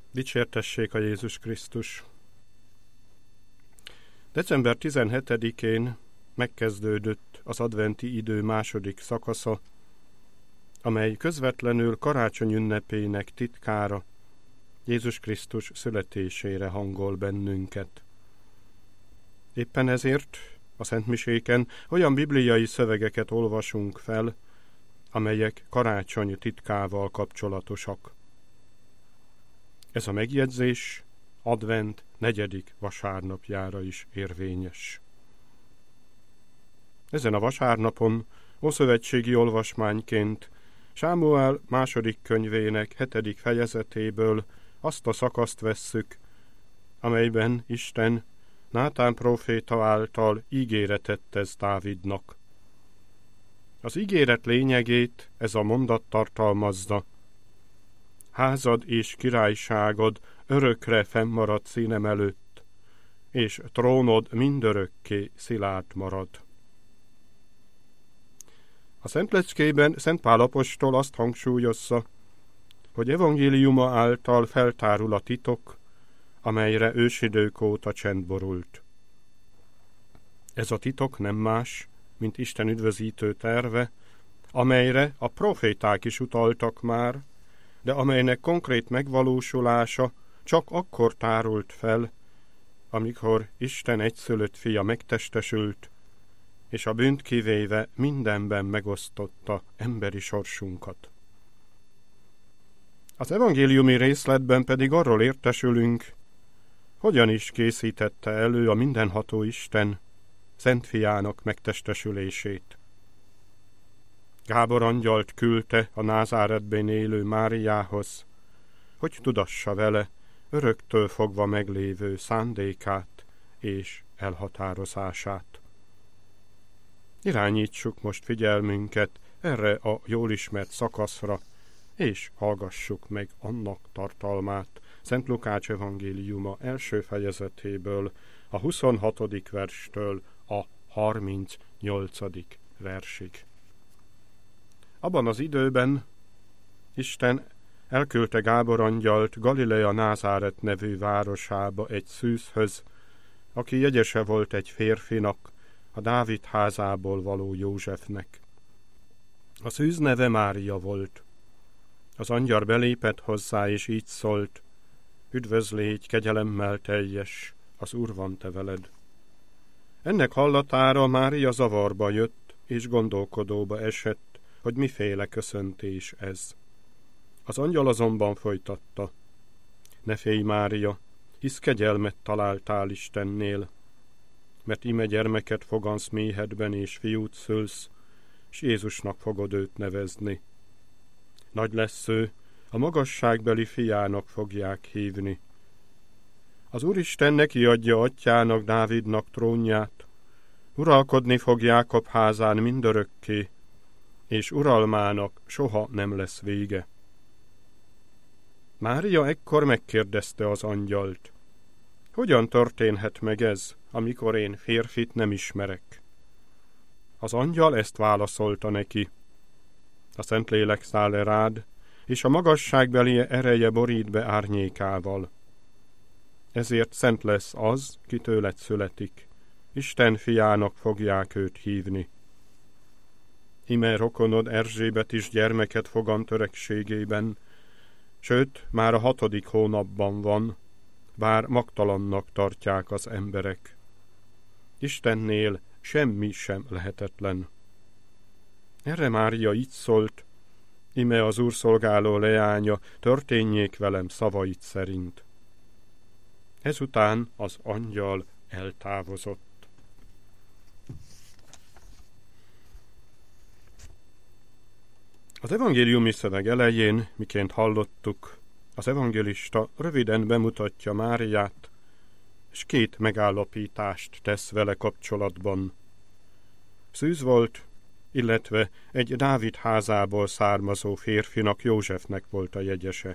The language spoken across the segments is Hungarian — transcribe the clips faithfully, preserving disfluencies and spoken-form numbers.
Dicsértessék a Jézus Krisztus! december tizenhetedikén megkezdődött az adventi idő második szakasza, amely közvetlenül karácsony ünnepének titkára, Jézus Krisztus születésére hangol bennünket. Éppen ezért a szentmiséken olyan bibliai szövegeket olvasunk fel, amelyek karácsony titkával kapcsolatosak. Ez a megjegyzés advent negyedik vasárnapjára is érvényes. Ezen a vasárnapon ószövetségi olvasmányként Sámuel második könyvének hetedik fejezetéből azt a szakaszt vesszük, amelyben Isten Nátán próféta által ígéretet tesz Dávidnak. Az ígéret lényegét ez a mondat tartalmazza: házad és királyságod örökre fennmarad színem előtt, és trónod mindörökké szilárd marad. A Szentleckében Szent Pál apostol azt hangsúlyozza, hogy evangéliuma által feltárul a titok, amelyre ősidők óta csend borult. Ez a titok nem más, mint Isten üdvözítő terve, amelyre a proféták is utaltak már, de amelynek konkrét megvalósulása csak akkor tárult fel, amikor Isten egyszülött fia megtestesült, és a bűnt kivéve mindenben megosztotta emberi sorsunkat. Az evangéliumi részletben pedig arról értesülünk, hogyan is készítette elő a mindenható Isten Szent Fiának megtestesülését. Gábor angyalt küldte a Názáretben élő Máriához, hogy tudassa vele öröktől fogva meglévő szándékát és elhatározását. Irányítsuk most figyelmünket erre a jól ismert szakaszra, és hallgassuk meg annak tartalmát Szent Lukács evangéliuma első fejezetéből, a huszonhatodik verstől a harmincnyolcadik versig. Abban az időben Isten elküldte Gábor angyalt Galilea Názáret nevű városába egy szűzhöz, aki jegyese volt egy férfinak, a Dávid házából való Józsefnek. A szűz neve Mária volt. Az angyal belépett hozzá, és így szólt: üdvözlégy, kegyelemmel teljes, az Úr van te veled. Ennek hallatára Mária zavarba jött, és gondolkodóba esett, hogy miféle köszöntés ez. Az angyal azonban folytatta: ne félj, Mária, hisz kegyelmet találtál Istennél, mert ime gyermeket fogansz méhedben, és fiút szülsz, s Jézusnak fogod őt nevezni. Nagy lesz ő, a magasságbeli fiának fogják hívni. Az Úristen neki adja atyának, Dávidnak trónját, uralkodni fog Jákob házán mindörökké, és uralmának soha nem lesz vége. Mária ekkor megkérdezte az angyalt: hogyan történhet meg ez, amikor én férfit nem ismerek? Az angyal ezt válaszolta neki: a Szentlélek száll le rád, és a magasságbeli ereje borít be árnyékával. Ezért szent lesz az, ki tőled születik, Isten fiának fogják őt hívni. Ime rokonod Erzsébet is gyermeket fogant öregségében, sőt, már a hatodik hónapban van, bár magtalannak tartják az emberek. Istennél semmi sem lehetetlen. Erre Mária így szólt: ime az Úr szolgáló leánya, történjék velem szavait szerint. Ezután az angyal eltávozott. Az evangéliumi szöveg elején, miként hallottuk, az evangélista röviden bemutatja Máriát, és két megállapítást tesz vele kapcsolatban. Szűz volt, illetve egy Dávid házából származó férfinak, Józsefnek volt a jegyese.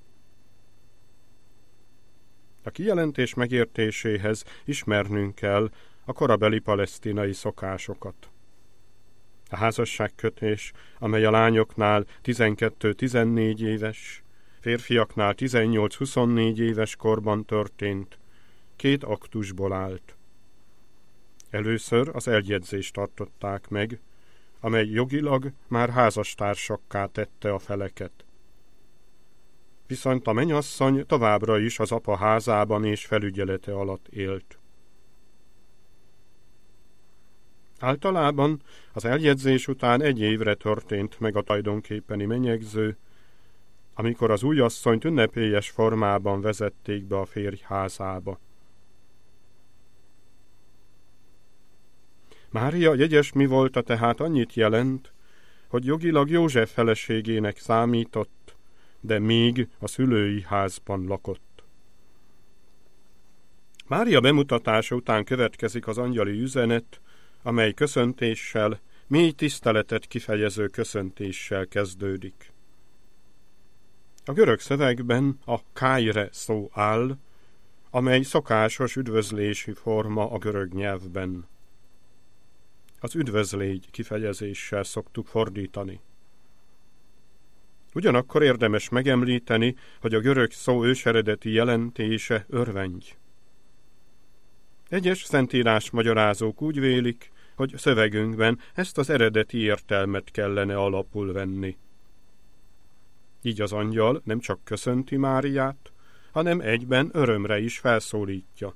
A kijelentés megértéséhez ismernünk kell a korabeli palesztinai szokásokat. A házasságkötés, amely a lányoknál tizenkettő-tizennégy éves, férfiaknál tizennyolc-huszonnégy éves korban történt, két aktusból állt. Először az eljegyzést tartották meg, amely jogilag már házastársakká tette a feleket. Viszont a mennyasszony továbbra is az apa házában és felügyelete alatt élt. Általában az eljegyzés után egy évre történt meg a tulajdonképpeni menyegző, amikor az újasszonyt ünnepélyes formában vezették be a férj házába. Mária jegyesmi volta tehát annyit jelent, hogy jogilag József feleségének számított, de még a szülői házban lakott. Mária bemutatása után következik az angyali üzenet, amely köszöntéssel, mély tiszteletet kifejező köszöntéssel kezdődik. A görög szövegben a kájre szó áll, amely szokásos üdvözlési forma a görög nyelvben. Az üdvözlégy kifejezéssel szoktuk fordítani. Ugyanakkor érdemes megemlíteni, hogy a görög szó őseredeti jelentése örvendj. Egyes szentírás magyarázók úgy vélik, hogy szövegünkben ezt az eredeti értelmet kellene alapul venni. Így az angyal nem csak köszönti Máriát, hanem egyben örömre is felszólítja.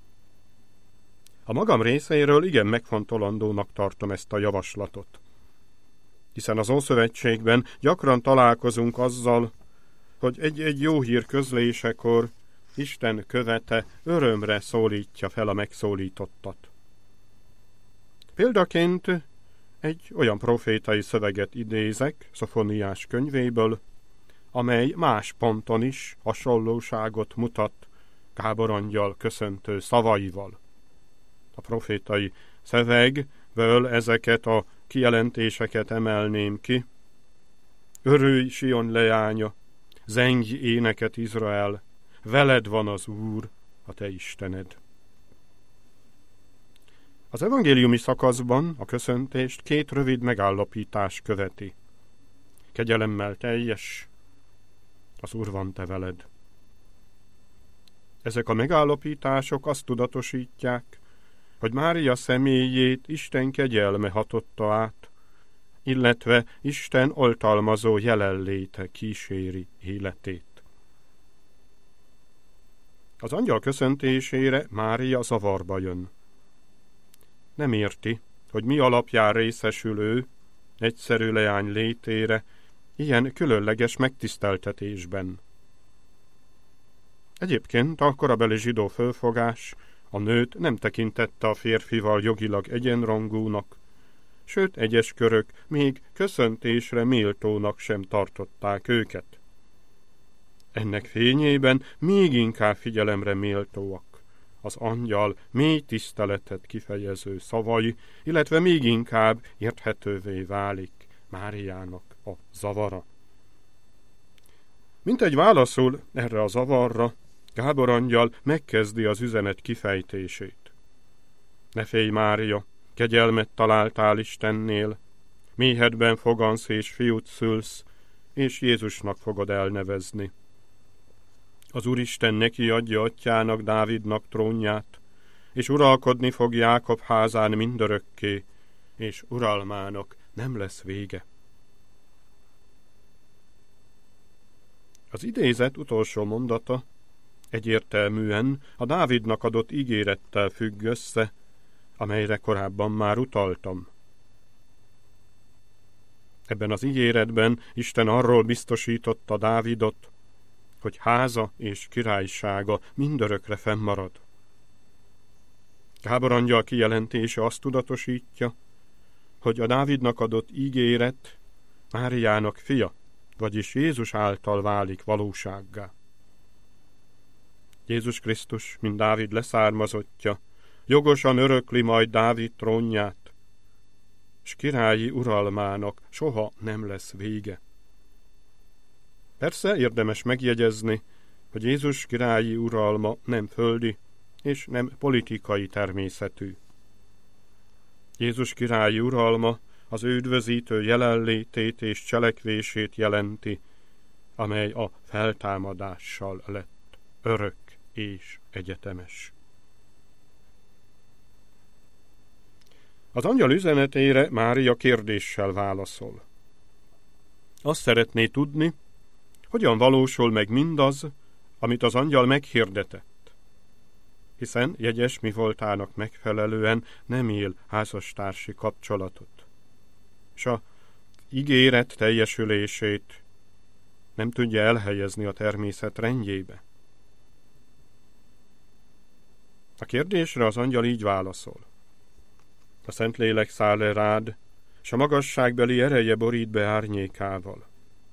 A magam részéről igen megfontolandónak tartom ezt a javaslatot. Hiszen az Ószövetségben gyakran találkozunk azzal, hogy egy-egy jó hír közlésekor Isten követe örömre szólítja fel a megszólítottat. Példaként egy olyan profétai szöveget idézek Szofoniás könyvéből, amely más ponton is hasonlóságot mutat Gábor angyal köszöntő szavaival. A profétai szövegből ezeket a kijelentéseket emelném ki. Örülj, Sion leánya, zengj éneket, Izrael, veled van az Úr, a te Istened. Az evangéliumi szakaszban a köszöntést két rövid megállapítás követi. Kegyelemmel teljes, az Úr van te veled. Ezek a megállapítások azt tudatosítják, hogy Mária személyét Isten kegyelme hatotta át, illetve Isten oltalmazó jelenléte kíséri életét. Az angyal köszöntésére Mária zavarba jön. Nem érti, hogy mi alapján részesül ő, egyszerű leány létére, ilyen különleges megtiszteltetésben. Egyébként a korabeli zsidó fölfogás a nőt nem tekintette a férfival jogilag egyenrangúnak, sőt egyes körök még köszöntésre méltónak sem tartották őket. Ennek fényében még inkább figyelemre méltóak az angyal mély tiszteletet kifejező szavai, illetve még inkább érthetővé válik Máriának a zavara. Mint egy válaszul erre a zavarra, Gábor angyal megkezdi az üzenet kifejtését. Ne félj, Mária, kegyelmet találtál Istennél, méhedben fogansz és fiút szülsz, és Jézusnak fogod elnevezni. Az Úristen neki adja atyának, Dávidnak trónját, és uralkodni fog Jákob házán mindörökké, és uralmának nem lesz vége. Az idézet utolsó mondata egyértelműen a Dávidnak adott ígérettel függ össze, amelyre korábban már utaltam. Ebben az ígéretben Isten arról biztosította Dávidot, hogy háza és királysága mindörökre fennmarad. Gábor angyal kijelentése azt tudatosítja, hogy a Dávidnak adott ígéret Máriának fia, vagyis Jézus által válik valósággá. Jézus Krisztus, mint Dávid leszármazottja, jogosan örökli majd Dávid trónját, s királyi uralmának soha nem lesz vége. Persze érdemes megjegyezni, hogy Jézus királyi uralma nem földi és nem politikai természetű. Jézus királyi uralma az ő üdvözítő jelenlétét és cselekvését jelenti amely a feltámadással lett örök és egyetemes. Az angyal üzenetére Mária kérdéssel válaszol. Azt szeretné tudni, hogyan valósul meg mindaz, amit az angyal meghirdetett, hiszen jegyes mi voltának megfelelően nem él házastársi kapcsolatot, és a ígéret teljesülését nem tudja elhelyezni a természet rendjébe. A kérdésre az angyal így válaszol. A Szentlélek száll le rád, s a magasságbeli ereje borít be árnyékával.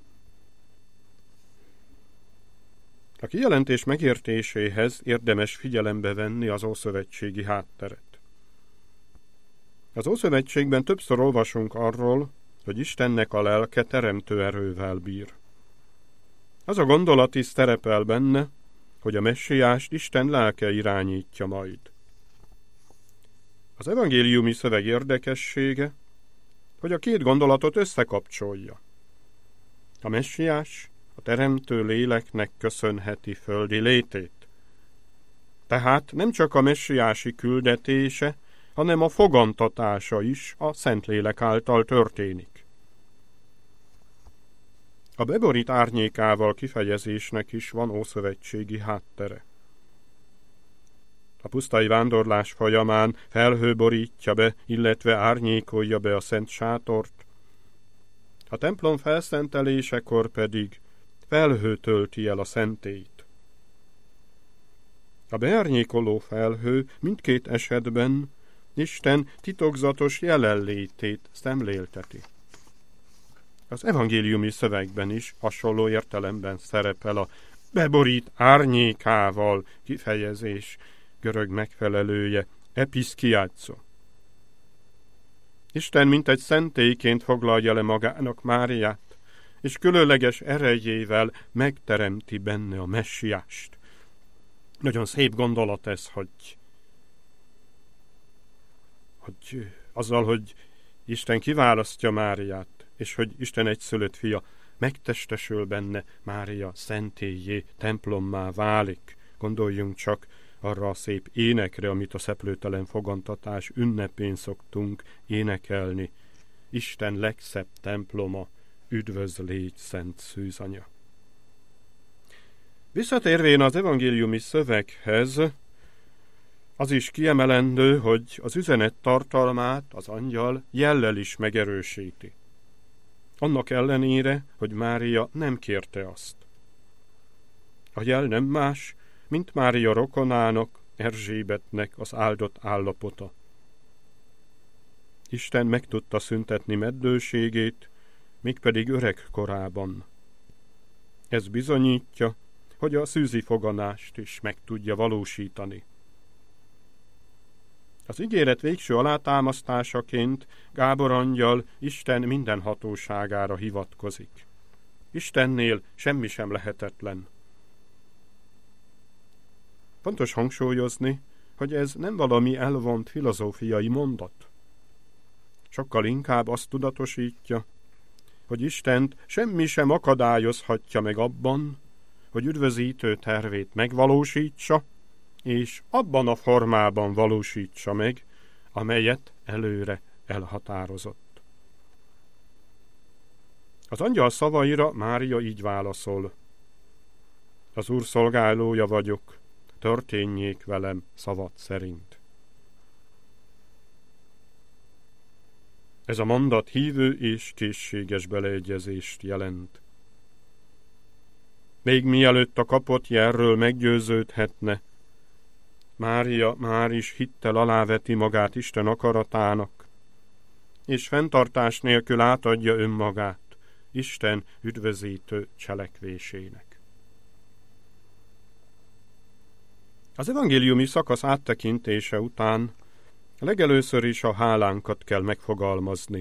A kijelentés megértéséhez érdemes figyelembe venni az ószövetségi hátteret. Az Ószövetségben többször olvasunk arról, hogy Istennek a lelke teremtő erővel bír. Az a gondolat is szerepel benne, hogy a messiást Isten lelke irányítja majd. Az evangéliumi szöveg érdekessége, hogy a két gondolatot összekapcsolja. A messiás a teremtő léleknek köszönheti földi létét. Tehát nem csak a messiási küldetése, hanem a fogantatása is a Szentlélek által történik. A beborít árnyékával kifejezésnek is van ószövetségi háttere. A pusztai vándorlás folyamán felhő borítja be, illetve árnyékolja be a szent sátort, a templom felszentelésekor pedig felhő tölti el a szentélyt. A beárnyékoló felhő mindkét esetben Isten titokzatos jelenlétét szemlélteti. Az evangéliumi szövegben is hasonló értelemben szerepel a beborít árnyékával kifejezés görög megfelelője, episzkiátszó. Isten mint egy szentélyként foglalja le magának Máriát, és különleges erejével megteremti benne a messiást. Nagyon szép gondolat ez, hogy, hogy azzal, hogy Isten kiválasztja Máriát, és hogy Isten egyszülött fia megtestesül benne, Mária szentélyé, templommá válik. Gondoljunk csak arra a szép énekre, amit a szeplőtelen fogantatás ünnepén szoktunk énekelni. Isten legszebb temploma, üdvöz légy, szent szűzanya. Visszatérvén az evangéliumi szöveghez, az is kiemelendő, hogy az üzenet tartalmát az angyal jellel is megerősíti. Annak ellenére, hogy Mária nem kérte azt. A jel nem más, mint Mária rokonának, Erzsébetnek az áldott állapota. Isten meg tudta szüntetni meddőségét, mégpedig öreg korában. Ez bizonyítja, hogy a szűzi foganást is meg tudja valósítani. Az ígéret végső alátámasztásaként Gábor angyal Isten minden hatóságára hivatkozik. Istennél semmi sem lehetetlen. Fontos hangsúlyozni, hogy ez nem valami elvont filozófiai mondat. Sokkal inkább azt tudatosítja, hogy Istent semmi sem akadályozhatja meg abban, hogy üdvözítő tervét megvalósítsa, és abban a formában valósítsa meg, amelyet előre elhatározott. Az angyal szavaira Mária így válaszol. Az Úr szolgálója vagyok, történjék velem szavad szerint. Ez a mondat hívő és készséges beleegyezést jelent. Még mielőtt a kapott jelről meggyőződhetne, Mária már is hittel aláveti magát Isten akaratának, és fenntartás nélkül átadja önmagát Isten üdvözítő cselekvésének. Az evangéliumi szakasz áttekintése után legelőször is a hálánkat kell megfogalmazni.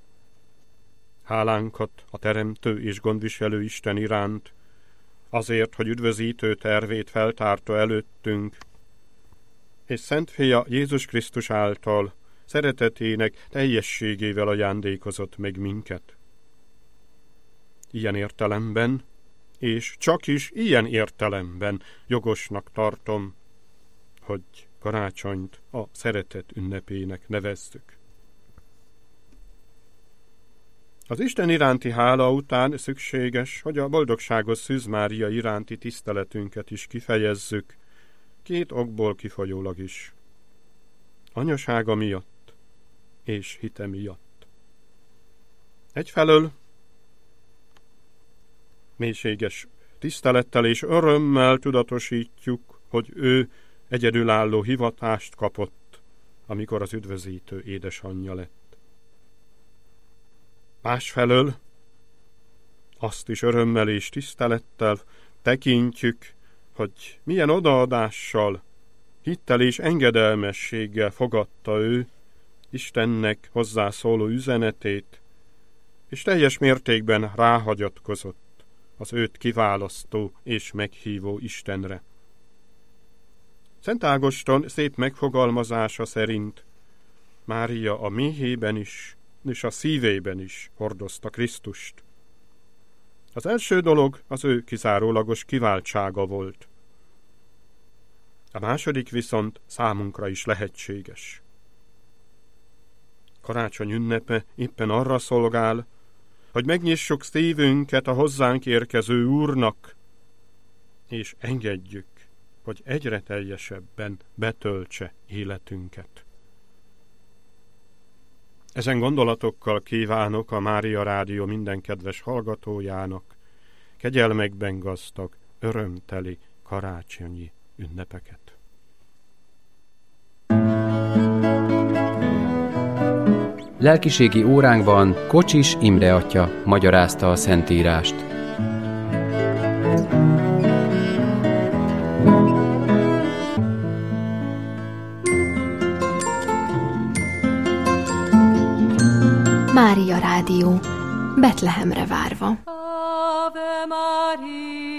Hálánkat a teremtő és gondviselő Isten iránt, azért, hogy üdvözítő tervét feltárta előttünk, és Szent Fia Jézus Krisztus által szeretetének teljességével ajándékozott meg minket. Ilyen értelemben és csak is ilyen értelemben jogosnak tartom, hogy karácsonyt a szeretet ünnepének nevezzük. Az Isten iránti hála után szükséges, hogy a boldogságos Szűz Mária iránti tiszteletünket is kifejezzük, két okból kifolyólag is. Anyasága miatt és hite miatt. Egyfelől mélységes tisztelettel és örömmel tudatosítjuk, hogy ő egyedülálló hivatást kapott, amikor az üdvözítő édesanyja lett. Másfelől azt is örömmel és tisztelettel tekintjük, hogy milyen odaadással, hittel és engedelmességgel fogadta ő Istennek hozzászóló üzenetét, és teljes mértékben ráhagyatkozott az őt kiválasztó és meghívó Istenre. Szent Ágoston szép megfogalmazása szerint Mária a méhében is és a szívében is hordozta Krisztust. Az első dolog az ő kizárólagos kiváltsága volt. A második viszont számunkra is lehetséges. Karácsony ünnepe éppen arra szolgál, hogy megnyissuk szívünket a hozzánk érkező Úrnak, és engedjük, hogy egyre teljesebben betöltse életünket. Ezen gondolatokkal kívánok a Mária Rádió minden kedves hallgatójának kegyelmekben gazdag, örömteli karácsonyi ünnepeket. Lelkiségi óránkban Kocsis Imre atya magyarázta a Szentírást. Mária Rádió, Betlehemre várva. Ave Maria.